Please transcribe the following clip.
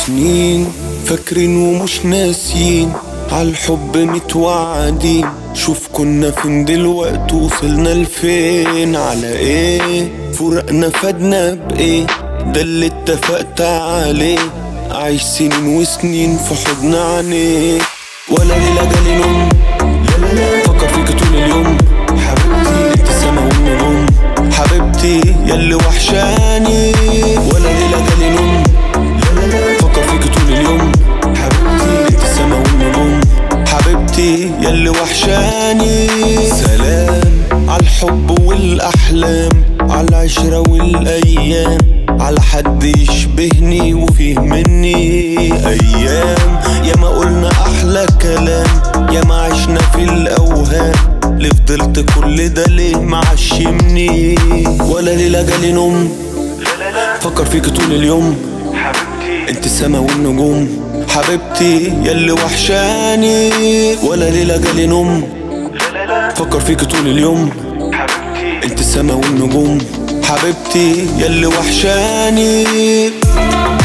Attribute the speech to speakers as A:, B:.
A: سنين فاكرين ومش ناسين، عالحب متوعدين. شوف كنا فين دلوقتي وصلنا لفين، على ايه فرقنا فادنا بايه؟ ده اللي اتفقت عليه، عايش سنين وسنين في حضن عينيك. ولا ليلة جالي نوم، لا لا لا فكر فيك طول اليوم. حبيبتي انت السما والنجوم، حبيبتي ياللي وحشاني. ولا ليلة جالي نوم، لا لا لا فكر فيك طول اليوم. حبيبتي انت السما والنجوم، حبيبتي ياللي وحشاني. سلام عالحب والأحلام، عالعشرة والأيام، على حد يشبهني وفيه مني أيام. ياما قلنا أحلى كلام، ياما عشنا في الأوهام، ليه فضلت كل ده ليه معشمني؟ ولا ليلة جالي نوم، فكر فيك طول اليوم. حبيبتي انت السما والنجوم، حبيبتي ياللي وحشاني. ولا ليلة جالي نوم، فكر فيك طول اليوم. حبيبتي انت السما والنجوم، حبيبتي ياللي وحشاني.